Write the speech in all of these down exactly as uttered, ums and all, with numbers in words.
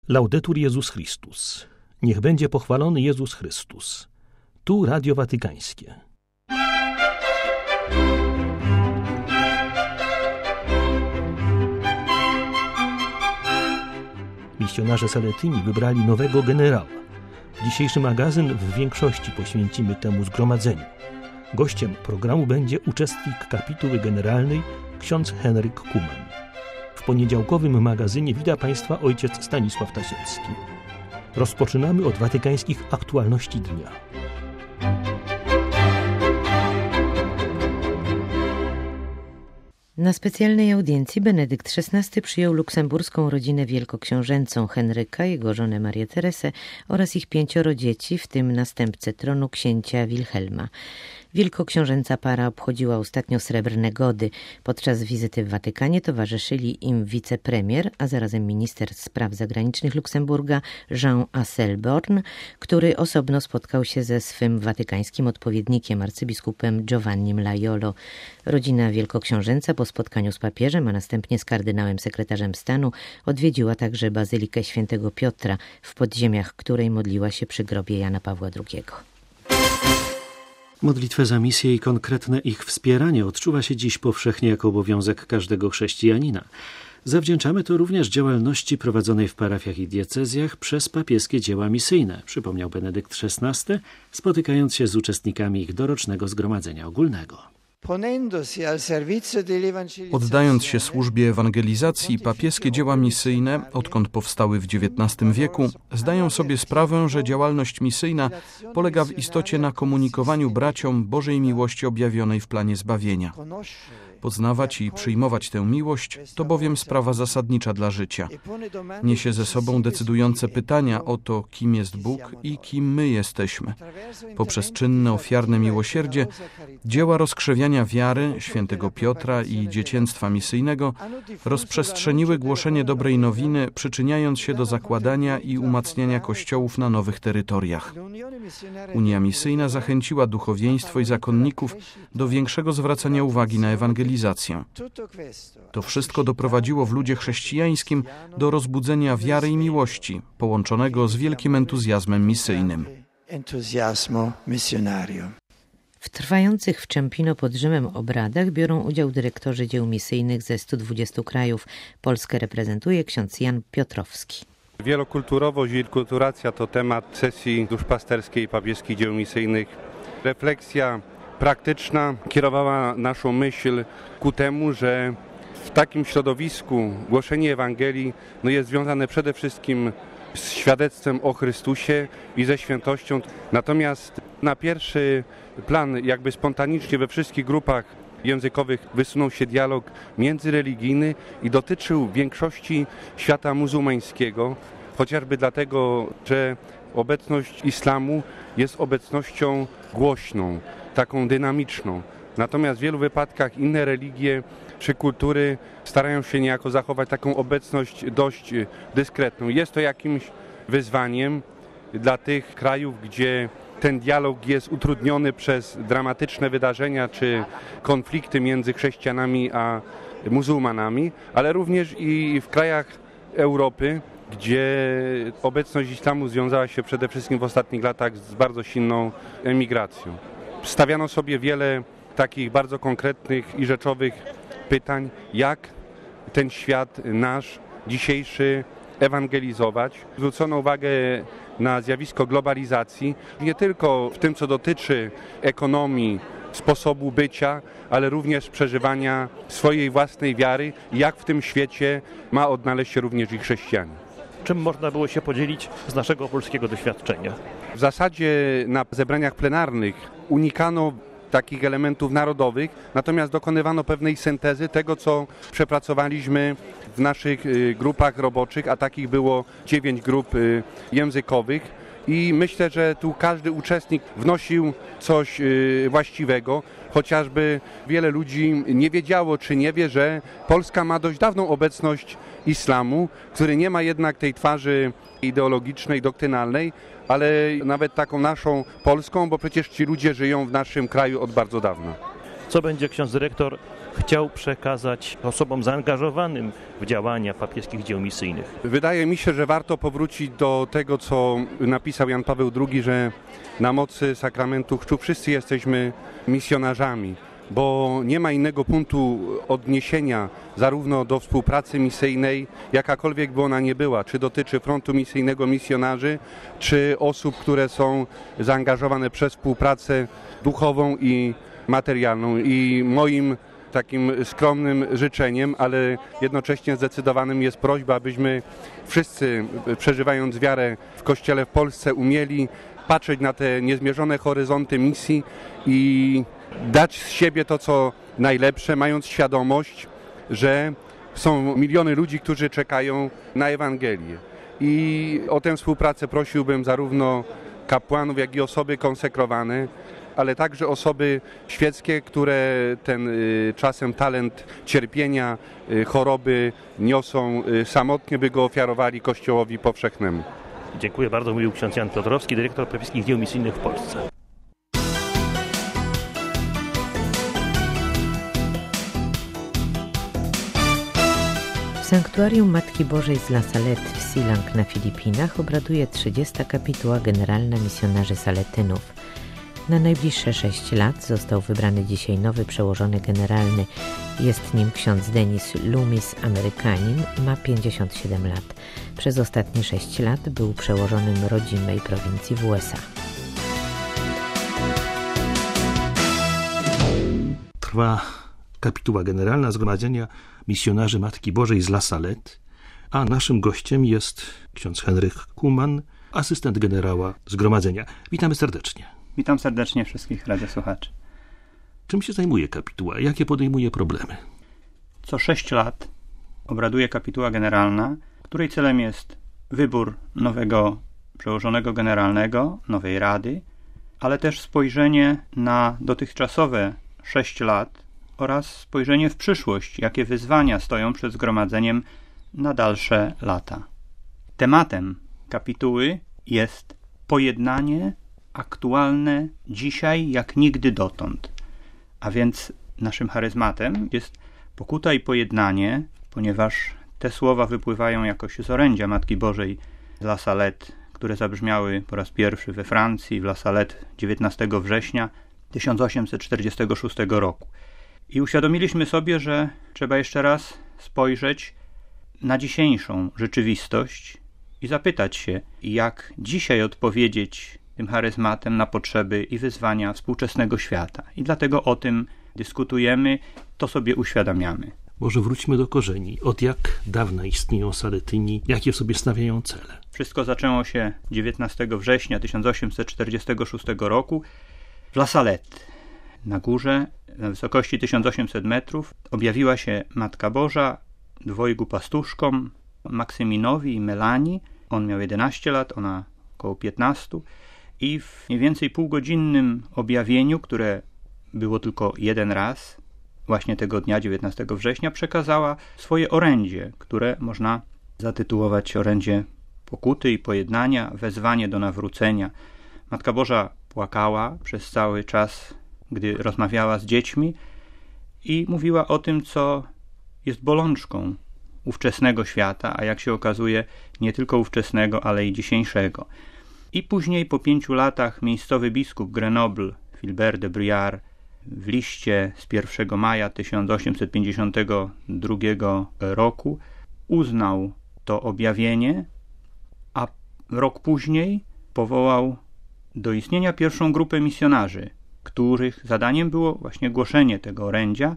Laudetur Jezus Chrystus. Niech będzie pochwalony Jezus Chrystus. Tu Radio Watykańskie. Misjonarze Saletyni wybrali nowego generała. Dzisiejszy magazyn w większości poświęcimy temu zgromadzeniu. Gościem programu będzie uczestnik kapituły generalnej ksiądz Henryk Kuman. W poniedziałkowym magazynie wita Państwa ojciec Stanisław Tasiecki. Rozpoczynamy od watykańskich aktualności dnia. Na specjalnej audiencji Benedykt szesnasty przyjął luksemburską rodzinę wielkoksiążęcą Henryka, jego żonę Marię Teresę oraz ich pięcioro dzieci, w tym następcę tronu księcia Wilhelma. Wielkoksiążęca para obchodziła ostatnio srebrne gody. Podczas wizyty w Watykanie towarzyszyli im wicepremier, a zarazem minister spraw zagranicznych Luksemburga Jean Asselborn, który osobno spotkał się ze swym watykańskim odpowiednikiem, arcybiskupem Giovannim Laiolo. Rodzina wielkoksiążęca po spotkaniu z papieżem, a następnie z kardynałem sekretarzem stanu odwiedziła także Bazylikę Świętego Piotra, w podziemiach której modliła się przy grobie Jana Pawła drugiego. Modlitwę za misję i konkretne ich wspieranie odczuwa się dziś powszechnie jako obowiązek każdego chrześcijanina. Zawdzięczamy to również działalności prowadzonej w parafiach i diecezjach przez papieskie dzieła misyjne, przypomniał Benedykt szesnasty, spotykając się z uczestnikami ich dorocznego zgromadzenia ogólnego. Oddając się służbie ewangelizacji, papieskie dzieła misyjne, odkąd powstały w dziewiętnastym wieku, zdają sobie sprawę, że działalność misyjna polega w istocie na komunikowaniu braciom Bożej miłości objawionej w planie zbawienia. Poznawać i przyjmować tę miłość to bowiem sprawa zasadnicza dla życia. Niesie ze sobą decydujące pytania o to, kim jest Bóg i kim my jesteśmy. Poprzez czynne, ofiarne miłosierdzie, dzieła rozkrzewiania wiary świętego Piotra i dziecięctwa misyjnego rozprzestrzeniły głoszenie dobrej nowiny, przyczyniając się do zakładania i umacniania kościołów na nowych terytoriach. Unia misyjna zachęciła duchowieństwo i zakonników do większego zwracania uwagi na ewangelizację. To wszystko doprowadziło w ludzie chrześcijańskim do rozbudzenia wiary i miłości, połączonego z wielkim entuzjazmem misyjnym. W trwających w Ciampino pod Rzymem obradach biorą udział dyrektorzy dzieł misyjnych ze stu dwudziestu krajów. Polskę reprezentuje ksiądz Jan Piotrowski. Wielokulturowość i kulturacja to temat sesji duszpasterskiej i papieskich dzieł misyjnych. Refleksja praktyczna kierowała naszą myśl ku temu, że w takim środowisku głoszenie Ewangelii no jest związane przede wszystkim z świadectwem o Chrystusie i ze świętością. Natomiast na pierwszy plan jakby spontanicznie we wszystkich grupach językowych wysunął się dialog międzyreligijny i dotyczył w większości świata muzułmańskiego, chociażby dlatego, że obecność islamu jest obecnością głośną, taką dynamiczną. Natomiast w wielu wypadkach inne religie czy kultury starają się niejako zachować taką obecność dość dyskretną. Jest to jakimś wyzwaniem dla tych krajów, gdzie ten dialog jest utrudniony przez dramatyczne wydarzenia czy konflikty między chrześcijanami a muzułmanami, ale również i w krajach Europy, gdzie obecność islamu związała się przede wszystkim w ostatnich latach z bardzo silną emigracją. Stawiano sobie wiele takich bardzo konkretnych i rzeczowych pytań, jak ten świat nasz dzisiejszy ewangelizować. Zwrócono uwagę na zjawisko globalizacji, nie tylko w tym, co dotyczy ekonomii, sposobu bycia, ale również przeżywania swojej własnej wiary i jak w tym świecie ma odnaleźć się również i chrześcijanin. Czym można było się podzielić z naszego polskiego doświadczenia? W zasadzie na zebraniach plenarnych unikano takich elementów narodowych, natomiast dokonywano pewnej syntezy tego, co przepracowaliśmy w naszych grupach roboczych, a takich było dziewięć grup językowych. I myślę, że tu każdy uczestnik wnosił coś właściwego, chociażby wiele ludzi nie wiedziało, czy nie wie, że Polska ma dość dawną obecność islamu, który nie ma jednak tej twarzy ideologicznej, doktrynalnej, ale nawet taką naszą polską, bo przecież ci ludzie żyją w naszym kraju od bardzo dawna. Co będzie ksiądz dyrektor chciał przekazać osobom zaangażowanym w działania papieskich dzieł misyjnych? Wydaje mi się, że warto powrócić do tego, co napisał Jan Paweł drugi, że na mocy sakramentu chrztu wszyscy jesteśmy misjonarzami, bo nie ma innego punktu odniesienia zarówno do współpracy misyjnej, jakakolwiek by ona nie była, czy dotyczy frontu misyjnego misjonarzy, czy osób, które są zaangażowane przez współpracę duchową i materialną. I moim takim skromnym życzeniem, ale jednocześnie zdecydowanym jest prośba, abyśmy wszyscy, przeżywając wiarę w Kościele w Polsce, umieli patrzeć na te niezmierzone horyzonty misji i dać z siebie to, co najlepsze, mając świadomość, że są miliony ludzi, którzy czekają na Ewangelię. I o tę współpracę prosiłbym zarówno kapłanów, jak i osoby konsekrowane, ale także osoby świeckie, które ten y, czasem talent cierpienia, y, choroby niosą y, samotnie, by go ofiarowali Kościołowi powszechnemu. Dziękuję bardzo, mówił ksiądz Jan Piotrowski, dyrektor papieskich dzieł misyjnych w Polsce. W sanktuarium Matki Bożej z La Salette w Silang na Filipinach obraduje trzydziesta kapituła generalna misjonarzy saletynów. Na najbliższe sześć lat został wybrany dzisiaj nowy przełożony generalny. Jest nim ksiądz Denis Loomis, Amerykanin, ma pięćdziesiąt siedem lat. Przez ostatnie sześć lat był przełożonym rodzimej prowincji w U S A. Trwa kapituła generalna Zgromadzenia Misjonarzy Matki Bożej z La Salette, a naszym gościem jest ksiądz Henryk Kuman, asystent generała Zgromadzenia. Witamy serdecznie. Witam serdecznie wszystkich radiosłuchaczy. Czym się zajmuje kapituła? Jakie podejmuje problemy? Co sześć lat obraduje kapituła generalna, której celem jest wybór nowego przełożonego generalnego, nowej rady, ale też spojrzenie na dotychczasowe sześć lat oraz spojrzenie w przyszłość, jakie wyzwania stoją przed zgromadzeniem na dalsze lata. Tematem kapituły jest pojednanie aktualne dzisiaj jak nigdy dotąd. A więc naszym charyzmatem jest pokuta i pojednanie, ponieważ te słowa wypływają jakoś z orędzia Matki Bożej z La Salette, które zabrzmiały po raz pierwszy we Francji, w La Salette dziewiętnastego września tysiąc osiemset czterdziestego szóstego roku. I uświadomiliśmy sobie, że trzeba jeszcze raz spojrzeć na dzisiejszą rzeczywistość i zapytać się, jak dzisiaj odpowiedzieć tym charyzmatem na potrzeby i wyzwania współczesnego świata. I dlatego o tym dyskutujemy, to sobie uświadamiamy. Może wróćmy do korzeni. Od jak dawna istnieją Saletyni? Jakie sobie stawiają cele? Wszystko zaczęło się dziewiętnastego września tysiąc osiemset czterdziestego szóstego roku w La Salette. Na górze, na wysokości tysiąc osiemset metrów, objawiła się Matka Boża dwojgu pastuszkom, Maksyminowi i Melanii. On miał jedenaście lat, ona około piętnaście. I w mniej więcej półgodzinnym objawieniu, które było tylko jeden raz, właśnie tego dnia, dziewiętnastego września, przekazała swoje orędzie, które można zatytułować orędzie pokuty i pojednania, wezwanie do nawrócenia. Matka Boża płakała przez cały czas, gdy rozmawiała z dziećmi i mówiła o tym, co jest bolączką ówczesnego świata, a jak się okazuje, nie tylko ówczesnego, ale i dzisiejszego. I później, po pięciu latach, miejscowy biskup Grenoble, Philbert de Briard, w liście z pierwszego maja tysiąc osiemset pięćdziesiątego drugiego roku uznał to objawienie, a rok później powołał do istnienia pierwszą grupę misjonarzy, których zadaniem było właśnie głoszenie tego orędzia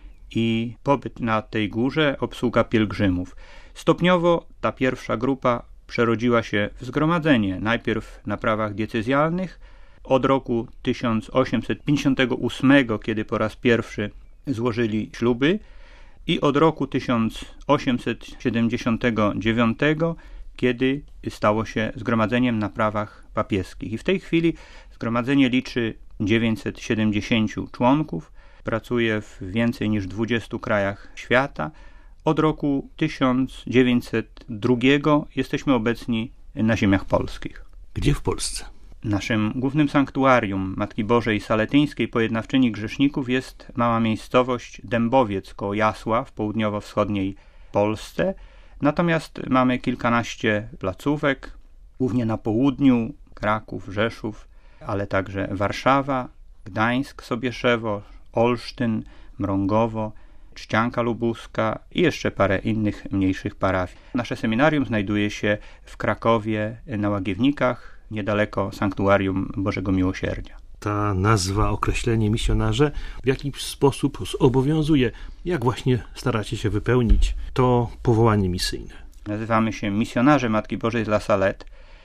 i pobyt na tej górze, obsługa pielgrzymów. Stopniowo ta pierwsza grupa przerodziła się w zgromadzenie, najpierw na prawach diecezjalnych, od roku tysiąc osiemset pięćdziesiątego ósmego, kiedy po raz pierwszy złożyli śluby, i od roku tysiąc osiemset siedemdziesiątego dziewiątego, kiedy stało się zgromadzeniem na prawach papieskich. I w tej chwili zgromadzenie liczy dziewięćset siedemdziesiąt członków, pracuje w więcej niż dwudziestu krajach świata. Od roku tysiąc dziewięćset drugiego jesteśmy obecni na ziemiach polskich. Gdzie w Polsce? Naszym głównym sanktuarium Matki Bożej Saletyńskiej Pojednawczyni Grzeszników jest mała miejscowość Dębowiec koło Jasła w południowo-wschodniej Polsce. Natomiast mamy kilkanaście placówek, głównie na południu, Kraków, Rzeszów, ale także Warszawa, Gdańsk, Sobieszewo, Olsztyn, Mrągowo, Trzcianka Lubuska i jeszcze parę innych mniejszych parafii. Nasze seminarium znajduje się w Krakowie na Łagiewnikach, niedaleko Sanktuarium Bożego Miłosierdzia. Ta nazwa, określenie misjonarze w jakiś sposób zobowiązuje. Jak właśnie staracie się wypełnić to powołanie misyjne? Nazywamy się misjonarze Matki Bożej z La Salette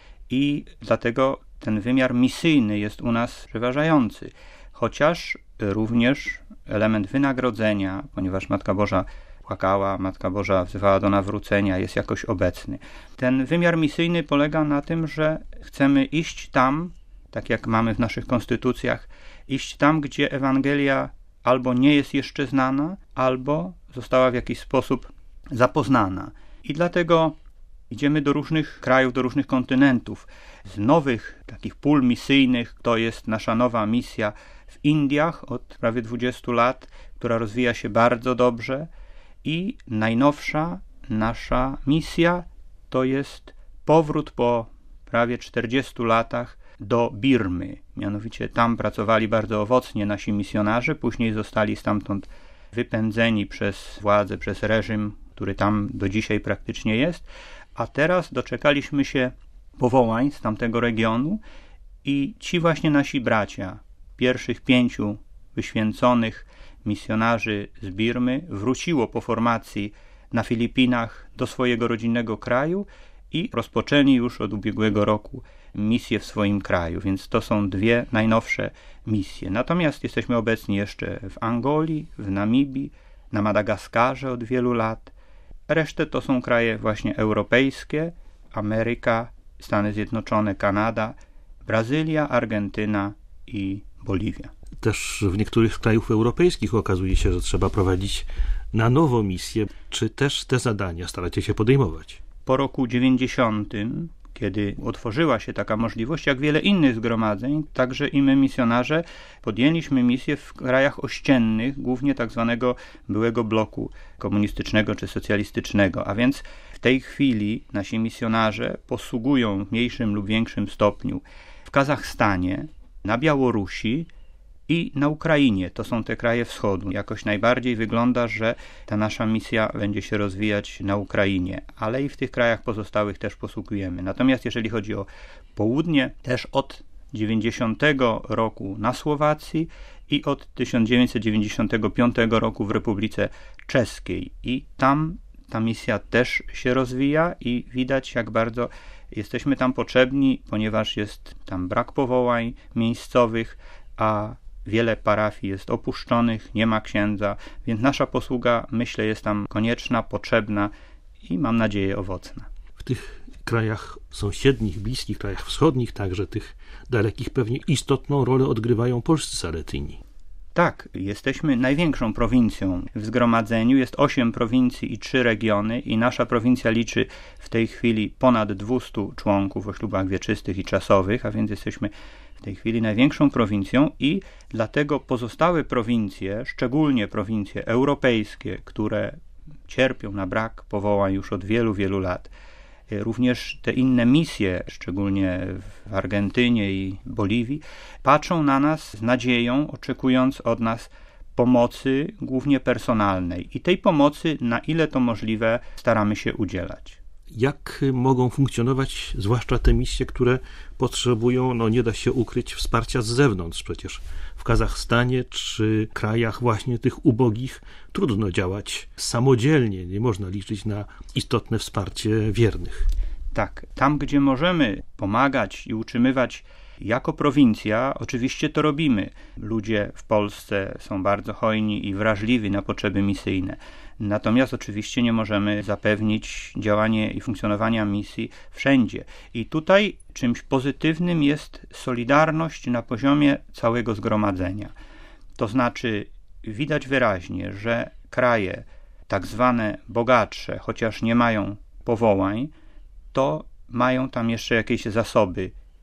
i dlatego ten wymiar misyjny jest u nas przeważający. Chociaż również element wynagrodzenia, ponieważ Matka Boża płakała, Matka Boża wzywała do nawrócenia, jest jakoś obecny. Ten wymiar misyjny polega na tym, że chcemy iść tam, tak jak mamy w naszych konstytucjach, iść tam, gdzie Ewangelia albo nie jest jeszcze znana, albo została w jakiś sposób zapoznana. I dlatego idziemy do różnych krajów, do różnych kontynentów. Z nowych takich pól misyjnych to jest nasza nowa misja w Indiach od prawie dwudziestu lat, która rozwija się bardzo dobrze. I najnowsza nasza misja to jest powrót po prawie czterdziestu latach do Birmy. Mianowicie tam pracowali bardzo owocnie nasi misjonarze, później zostali stamtąd wypędzeni przez władzę, przez reżim, który tam do dzisiaj praktycznie jest, a teraz doczekaliśmy się powołań z tamtego regionu i ci właśnie nasi bracia, pierwszych pięciu wyświęconych misjonarzy z Birmy, wróciło po formacji na Filipinach do swojego rodzinnego kraju i rozpoczęli już od ubiegłego roku misję w swoim kraju, więc to są dwie najnowsze misje. Natomiast jesteśmy obecni jeszcze w Angolii, w Namibii, na Madagaskarze od wielu lat. Resztę to są kraje właśnie europejskie, Ameryka, Stany Zjednoczone, Kanada, Brazylia, Argentyna i Boliwia. Też w niektórych krajów europejskich okazuje się, że trzeba prowadzić na nowo misję. Czy też te zadania staracie się podejmować? Po roku dziewięćdziesiątym, kiedy otworzyła się taka możliwość, jak wiele innych zgromadzeń, także i my, misjonarze, podjęliśmy misję w krajach ościennych, głównie tak zwanego byłego bloku komunistycznego czy socjalistycznego. A więc w tej chwili nasi misjonarze posługują w mniejszym lub większym stopniu w Kazachstanie, na Białorusi i na Ukrainie. To są te kraje wschodu. Jakoś najbardziej wygląda, że ta nasza misja będzie się rozwijać na Ukrainie, ale i w tych krajach pozostałych też posługujemy. Natomiast jeżeli chodzi o południe, też od dziewięćdziesiątego roku na Słowacji i od tysiąc dziewięćset dziewięćdziesiątego piątego roku w Republice Czeskiej. I tam ta misja też się rozwija i widać, jak bardzo jesteśmy tam potrzebni, ponieważ jest tam brak powołań miejscowych, a wiele parafii jest opuszczonych, nie ma księdza, więc nasza posługa, myślę, jest tam konieczna, potrzebna i mam nadzieję owocna. W tych krajach sąsiednich, bliskich, krajach wschodnich, także tych dalekich, pewnie istotną rolę odgrywają polscy Saletyni. Tak, jesteśmy największą prowincją w zgromadzeniu. Jest osiem prowincji i trzy regiony i nasza prowincja liczy w tej chwili ponad dwustu członków o ślubach wieczystych i czasowych, a więc jesteśmy w tej chwili największą prowincją i dlatego pozostałe prowincje, szczególnie prowincje europejskie, które cierpią na brak powołań już od wielu, wielu lat, również te inne misje, szczególnie w Argentynie i Boliwii, patrzą na nas z nadzieją, oczekując od nas pomocy, głównie personalnej. I tej pomocy, na ile to możliwe, staramy się udzielać. Jak mogą funkcjonować, zwłaszcza te misje, które potrzebują, no nie da się ukryć, wsparcia z zewnątrz? Przecież w Kazachstanie czy krajach właśnie tych ubogich trudno działać samodzielnie, nie można liczyć na istotne wsparcie wiernych. Tak, tam gdzie możemy pomagać i utrzymywać jako prowincja, oczywiście to robimy. Ludzie w Polsce są bardzo hojni i wrażliwi na potrzeby misyjne. Natomiast oczywiście nie możemy zapewnić działania i funkcjonowania misji wszędzie. I tutaj czymś pozytywnym jest solidarność na poziomie całego zgromadzenia. To znaczy widać wyraźnie, że kraje tak zwane bogatsze, chociaż nie mają powołań, to mają tam jeszcze jakieś zasoby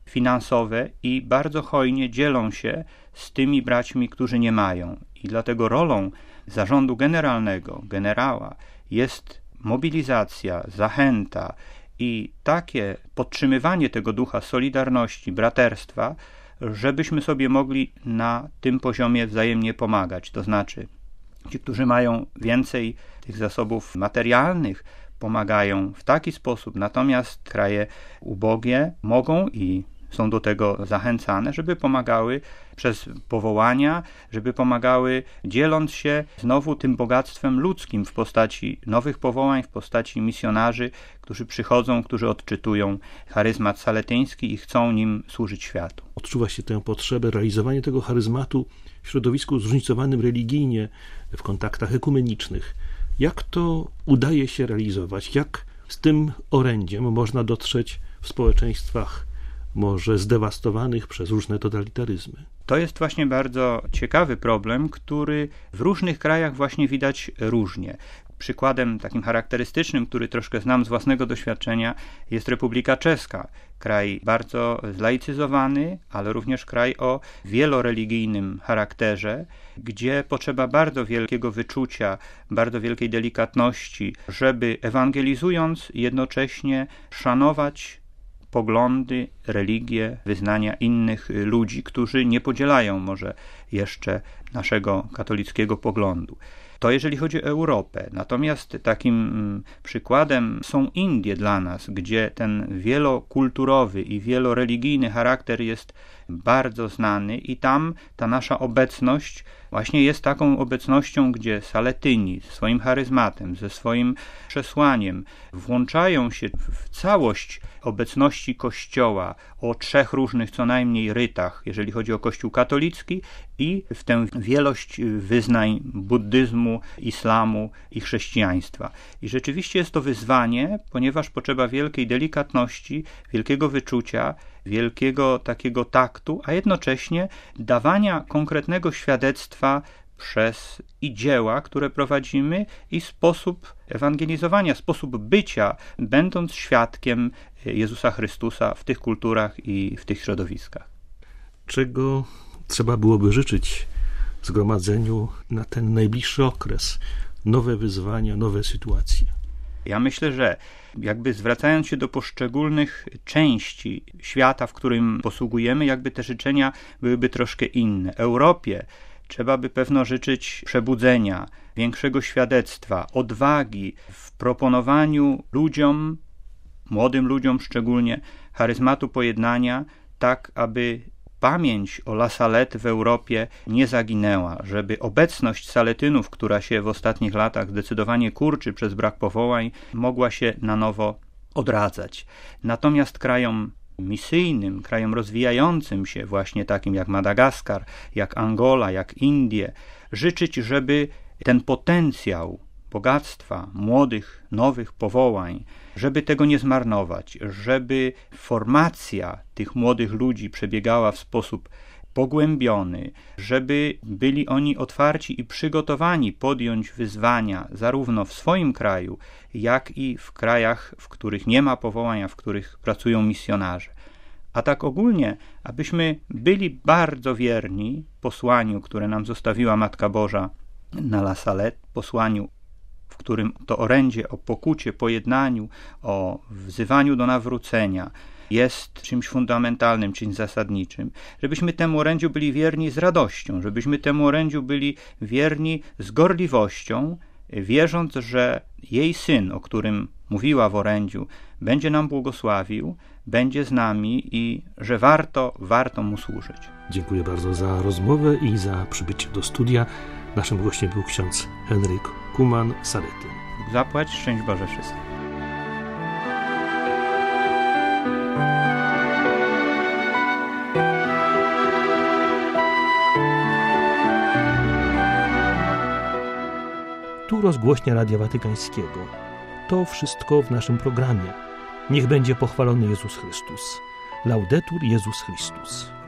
finansowe i bardzo hojnie dzielą się z tymi braćmi, którzy nie mają. I dlatego rolą zarządu generalnego, generała, jest mobilizacja, zachęta i takie podtrzymywanie tego ducha solidarności, braterstwa, żebyśmy sobie mogli na tym poziomie wzajemnie pomagać. To znaczy, ci, którzy mają więcej tych zasobów materialnych, pomagają w taki sposób, natomiast kraje ubogie mogą i są do tego zachęcane, żeby pomagały przez powołania, żeby pomagały dzieląc się znowu tym bogactwem ludzkim w postaci nowych powołań, w postaci misjonarzy, którzy przychodzą, którzy odczytują charyzmat saletyński i chcą nim służyć światu. Odczuwa się tę potrzebę realizowania tego charyzmatu w środowisku zróżnicowanym religijnie, w kontaktach ekumenicznych. Jak to udaje się realizować? Jak z tym orędziem można dotrzeć w społeczeństwach może zdewastowanych przez różne totalitaryzmy? To jest właśnie bardzo ciekawy problem, który w różnych krajach właśnie widać różnie. Przykładem takim charakterystycznym, który troszkę znam z własnego doświadczenia, jest Republika Czeska. Kraj bardzo zlaicyzowany, ale również kraj o wieloreligijnym charakterze, gdzie potrzeba bardzo wielkiego wyczucia, bardzo wielkiej delikatności, żeby ewangelizując jednocześnie szanować poglądy, religie, wyznania innych ludzi, którzy nie podzielają może jeszcze naszego katolickiego poglądu. To jeżeli chodzi o Europę. Natomiast takim przykładem są Indie dla nas, gdzie ten wielokulturowy i wieloreligijny charakter jest bardzo znany i tam ta nasza obecność właśnie jest taką obecnością, gdzie Saletyni swoim charyzmatem, ze swoim przesłaniem włączają się w całość obecności Kościoła o trzech różnych co najmniej rytach, jeżeli chodzi o Kościół katolicki i w tę wielość wyznań buddyzmu, islamu i chrześcijaństwa. I rzeczywiście jest to wyzwanie, ponieważ potrzeba wielkiej delikatności, wielkiego wyczucia, wielkiego takiego taktu, a jednocześnie dawania konkretnego świadectwa przez i dzieła, które prowadzimy, i sposób ewangelizowania, sposób bycia, będąc świadkiem Jezusa Chrystusa w tych kulturach i w tych środowiskach. Czego trzeba byłoby życzyć zgromadzeniu na ten najbliższy okres? Nowe wyzwania, nowe sytuacje. Ja myślę, że jakby zwracając się do poszczególnych części świata, w którym posługujemy, jakby te życzenia byłyby troszkę inne. Europie trzeba by pewno życzyć przebudzenia, większego świadectwa, odwagi w proponowaniu ludziom, młodym ludziom szczególnie, charyzmatu pojednania, tak aby pamięć o La Salette w Europie nie zaginęła, żeby obecność Saletynów, która się w ostatnich latach zdecydowanie kurczy przez brak powołań, mogła się na nowo odradzać. Natomiast krajom misyjnym, krajom rozwijającym się, właśnie takim jak Madagaskar, jak Angola, jak Indie, życzyć, żeby ten potencjał bogactwa, młodych, nowych powołań, żeby tego nie zmarnować, żeby formacja tych młodych ludzi przebiegała w sposób pogłębiony, żeby byli oni otwarci i przygotowani podjąć wyzwania zarówno w swoim kraju, jak i w krajach, w których nie ma powołania, w których pracują misjonarze. A tak ogólnie, abyśmy byli bardzo wierni posłaniu, które nam zostawiła Matka Boża na La Salette, posłaniu, w którym to orędzie o pokucie, pojednaniu, o wzywaniu do nawrócenia jest czymś fundamentalnym, czymś zasadniczym, żebyśmy temu orędziu byli wierni z radością, żebyśmy temu orędziu byli wierni z gorliwością, wierząc, że jej Syn, o którym mówiła w orędziu, będzie nam błogosławił, będzie z nami i że warto, warto Mu służyć. Dziękuję bardzo za rozmowę i za przybycie do studia. Naszym gościem był ksiądz Henryk Kuman, Saletyn. Zapłać, szczęść Boże wszystkim. Tu rozgłośnia Radia Watykańskiego. To wszystko w naszym programie. Niech będzie pochwalony Jezus Chrystus. Laudetur Jezus Chrystus.